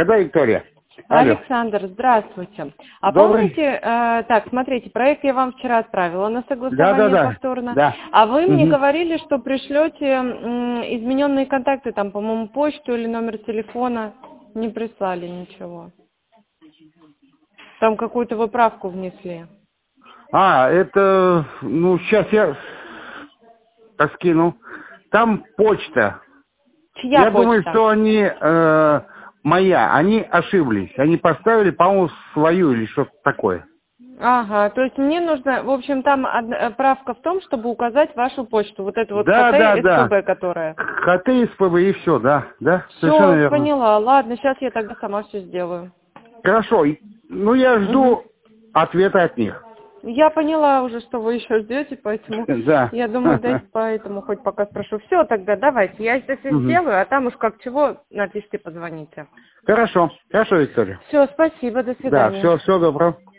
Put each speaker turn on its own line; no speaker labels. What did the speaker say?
Да, Виктория. Алло.
Александр, здравствуйте. А
Добрый.
помните, так, смотрите, проект я вам вчера отправила на согласование
Да.
повторно.
Да.
А вы мне
Мгм.
говорили, что пришлете измененные контакты, там, по-моему, почту или номер телефона. Не прислали ничего. Там какую-то выправку внесли.
Это, сейчас я скину. Там почта.
Чья
Я думаю,
почта?
что они, моя, они ошиблись. Они поставили, по-моему, свою или что-то такое.
Ага, то есть мне нужно, в общем, там правка в том, чтобы указать вашу почту, вот эту вот ХТ,
Да.
СПБ, которая.
ХТ, СПБ и все, да, совершенно
Все,
верно.
поняла. Ладно, сейчас я тогда сама все сделаю.
Хорошо, я
Мгм.
жду ответа от них.
Я поняла уже, что вы еще ждете, поэтому
Да.
я думаю, дайте поэтому хоть пока спрошу. Все, тогда давайте, я это все
Мгм.
сделаю, а там уж как чего напишите, позвоните.
Хорошо, Виктория.
Все, спасибо, до
Да,
свидания.
все добро.